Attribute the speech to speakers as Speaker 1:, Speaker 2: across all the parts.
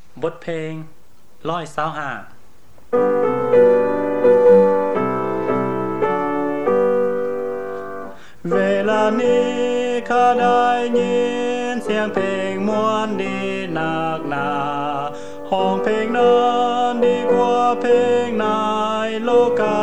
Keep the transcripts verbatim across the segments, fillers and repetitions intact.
Speaker 1: บทเพลงร้อยเศร้าห้าเวลานี้ข้าได้ยินเสียงเพลงม่วนดีนักหนาห้องเพลงนั้นดีกว่าเพลงในโลกา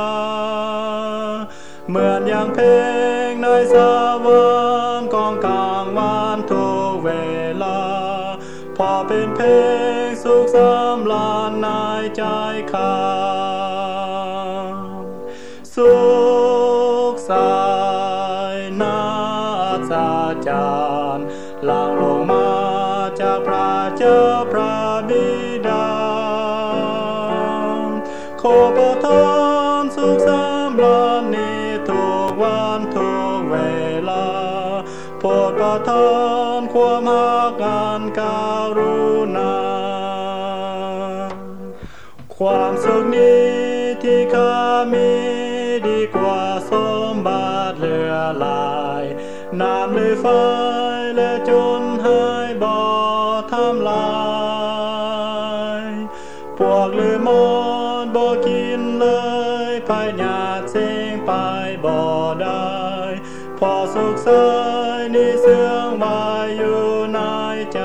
Speaker 1: เหมือนอย่างเพลงในสวรรค์กองกลางวันทุกเวลาพอเป็นเพลงสุขสำราญในใจข้าสุขใสน่าอัศจรรย์หลั่งลงมาจากพระเจ้าพระบิดาขอประทานสุขสำราญนี้ทุกวันทุกเวลาโปรดประทานความรักอันกรุณาความสุขนี้ที่ข้ามีดีกว่าสมบัติเหลือหลายน้ำหรือไฟและจนหายบ่ทำลายพวกหรือมอดบ่กินเลยภายหยาดเสียงไปบ่ได้พอสุขใสนี่เสื่องไว้อยู่ในใจ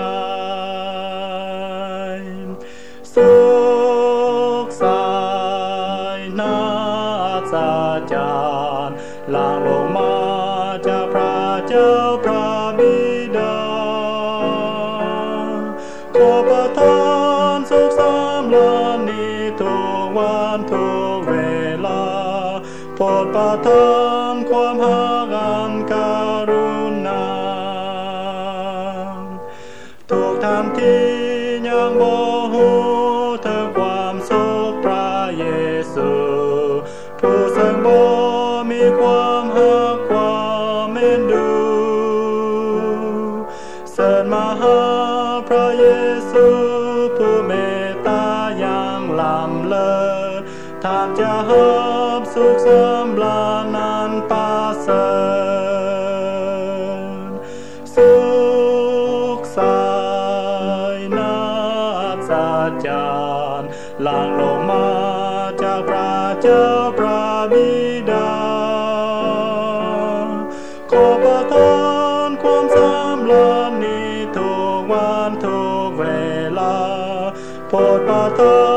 Speaker 1: สุขใสน่าอัศจรรย์หลั่งลงมาจากพระเจ้าพระบิดาขอประทานสุขสำราญนี้ทุกวันทุกเวลาโปรดประทานความรักอันกรุณาทุกท่านที่ยังบ่ฮู้ถึงความสุขพระเยซูผู้ซึ่งบ่มีความรักความเอ็นดูเสิร์ชมาหาพระเยซูผู้เมตตาอย่างล้ำเลิศท่านจะรับสุขสำราญนันประเสริฐสุขใสน่าอัศจรรย์หลั่งลงมาจากพระเจ้าพระบิดาขอประทานความสำราญนี้ทุกวันทุกเวลาโปรดประทาน